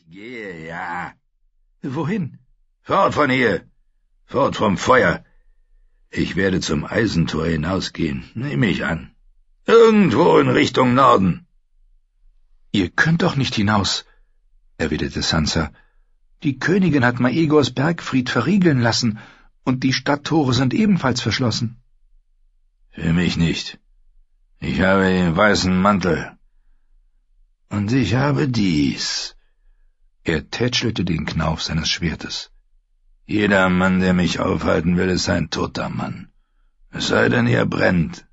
Ich gehe, ja. Wohin? Fort von hier. Fort vom Feuer. Ich werde zum Eisentor hinausgehen, nehme ich an. Irgendwo in Richtung Norden. Ihr könnt doch nicht hinaus, erwiderte Sansa. Die Königin hat Maegors Bergfried verriegeln lassen, und die Stadttore sind ebenfalls verschlossen. Für mich nicht. Ich habe den weißen Mantel. Und ich habe dies. Er tätschelte den Knauf seines Schwertes. Jeder Mann, der mich aufhalten will, ist ein toter Mann. Es sei denn, er brennt.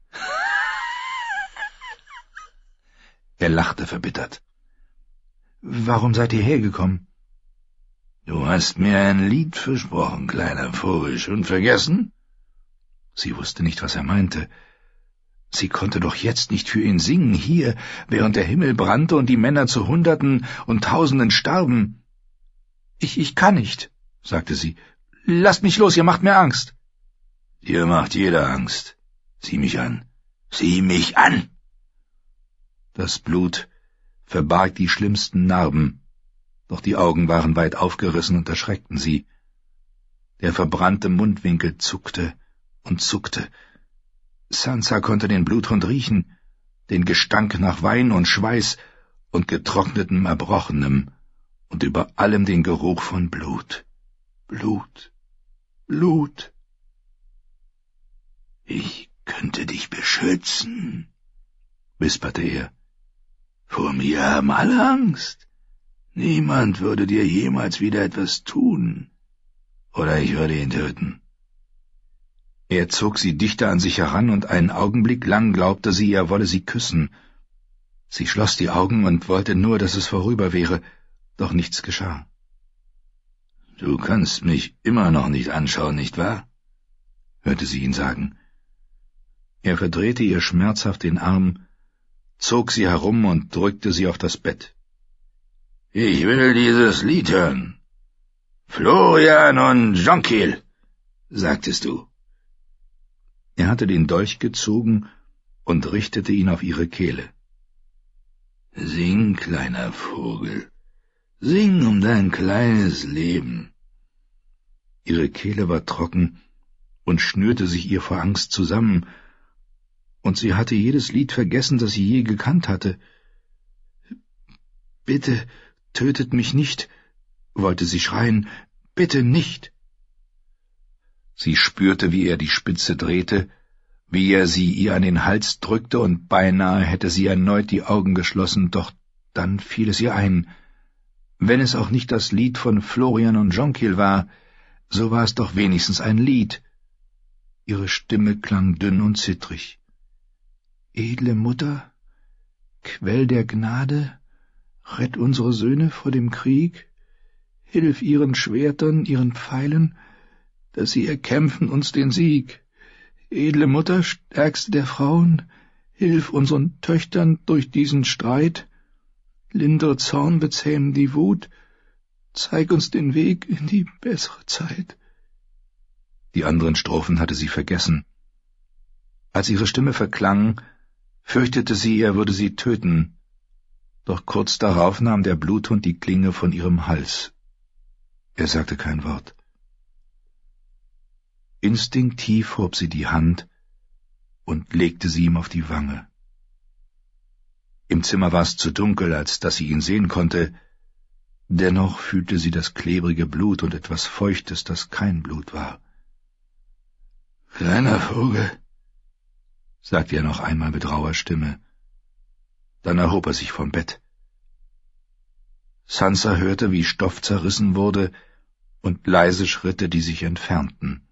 Er lachte verbittert. Warum seid ihr hergekommen? Du hast mir ein Lied versprochen, kleiner Vogel, schon vergessen? Sie wusste nicht, was er meinte. Sie konnte doch jetzt nicht für ihn singen, hier, während der Himmel brannte und die Männer zu Hunderten und Tausenden starben. Ich kann nicht, sagte sie. Lasst mich los, ihr macht mir Angst. Dir macht jeder Angst. Sieh mich an. Sieh mich an! Das Blut verbarg die schlimmsten Narben, doch die Augen waren weit aufgerissen und erschreckten sie. Der verbrannte Mundwinkel zuckte und zuckte. Sansa konnte den Bluthund riechen, den Gestank nach Wein und Schweiß und getrocknetem Erbrochenem und über allem den Geruch von Blut. Blut, Blut. Ich könnte dich beschützen, wisperte er. Vor mir haben alle Angst. Niemand würde dir jemals wieder etwas tun. Oder ich würde ihn töten. Er zog sie dichter an sich heran, und einen Augenblick lang glaubte sie, er wolle sie küssen. Sie schloss die Augen und wollte nur, dass es vorüber wäre, doch nichts geschah. Du kannst mich immer noch nicht anschauen, nicht wahr? Hörte sie ihn sagen. Er verdrehte ihr schmerzhaft den Arm, zog sie herum und drückte sie auf das Bett. Ich will dieses Lied hören. Florian und Jonquil, sagtest du. Er hatte den Dolch gezogen und richtete ihn auf ihre Kehle. Sing, kleiner Vogel, sing um dein kleines Leben. Ihre Kehle war trocken und schnürte sich ihr vor Angst zusammen, und sie hatte jedes Lied vergessen, das sie je gekannt hatte. »Bitte, tötet mich nicht«, wollte sie schreien, »bitte nicht!« Sie spürte, wie er die Spitze drehte, wie er sie ihr an den Hals drückte, und beinahe hätte sie erneut die Augen geschlossen, doch dann fiel es ihr ein. Wenn es auch nicht das Lied von Florian und Jonquil war, so war es doch wenigstens ein Lied. Ihre Stimme klang dünn und zittrig. »Edle Mutter, Quell der Gnade, rett unsere Söhne vor dem Krieg, hilf ihren Schwertern, ihren Pfeilen, dass sie erkämpfen uns den Sieg. Edle Mutter, stärkste der Frauen, hilf unseren Töchtern durch diesen Streit, lindere Zorn, bezähmen die Wut, zeig uns den Weg in die bessere Zeit.« Die anderen Strophen hatte sie vergessen. Als ihre Stimme verklang, fürchtete sie, er würde sie töten, doch kurz darauf nahm der Bluthund die Klinge von ihrem Hals. Er sagte kein Wort. Instinktiv hob sie die Hand und legte sie ihm auf die Wange. Im Zimmer war es zu dunkel, als dass sie ihn sehen konnte, dennoch fühlte sie das klebrige Blut und etwas Feuchtes, das kein Blut war. »Kleiner Vogel«, sagte er noch einmal mit rauer Stimme. Dann erhob er sich vom Bett. Sansa hörte, wie Stoff zerrissen wurde, und leise Schritte, die sich entfernten.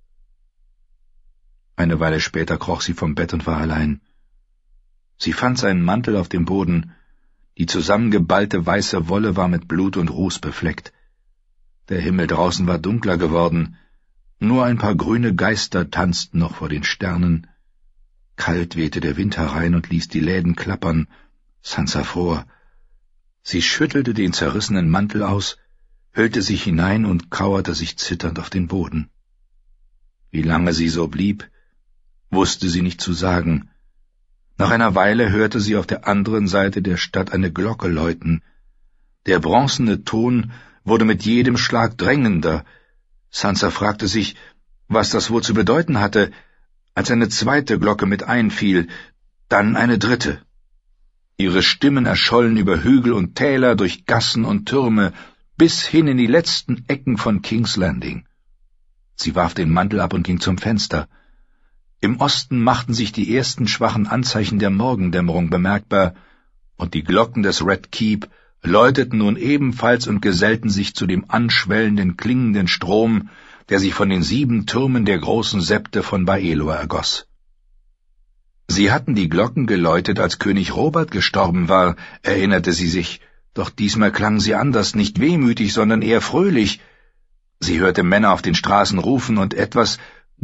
Eine Weile später kroch sie vom Bett und war allein. Sie fand seinen Mantel auf dem Boden. Die zusammengeballte weiße Wolle war mit Blut und Ruß befleckt. Der Himmel draußen war dunkler geworden. Nur ein paar grüne Geister tanzten noch vor den Sternen. Kalt wehte der Wind herein und ließ die Läden klappern. Sansa fror. Sie schüttelte den zerrissenen Mantel aus, hüllte sich hinein und kauerte sich zitternd auf den Boden. Wie lange sie so blieb, wusste sie nicht zu sagen. Nach einer Weile hörte sie auf der anderen Seite der Stadt eine Glocke läuten. Der bronzene Ton wurde mit jedem Schlag drängender. Sansa fragte sich, was das wohl zu bedeuten hatte, als eine zweite Glocke mit einfiel, dann eine dritte. Ihre Stimmen erschollen über Hügel und Täler, durch Gassen und Türme, bis hin in die letzten Ecken von King's Landing. Sie warf den Mantel ab und ging zum Fenster. Im Osten machten sich die ersten schwachen Anzeichen der Morgendämmerung bemerkbar, und die Glocken des Red Keep läuteten nun ebenfalls und gesellten sich zu dem anschwellenden, klingenden Strom, der sich von den 7 Türmen der großen Septe von Baelor ergoss. Sie hatten die Glocken geläutet, als König Robert gestorben war, erinnerte sie sich, doch diesmal klangen sie anders, nicht wehmütig, sondern eher fröhlich. Sie hörte Männer auf den Straßen rufen, und etwas,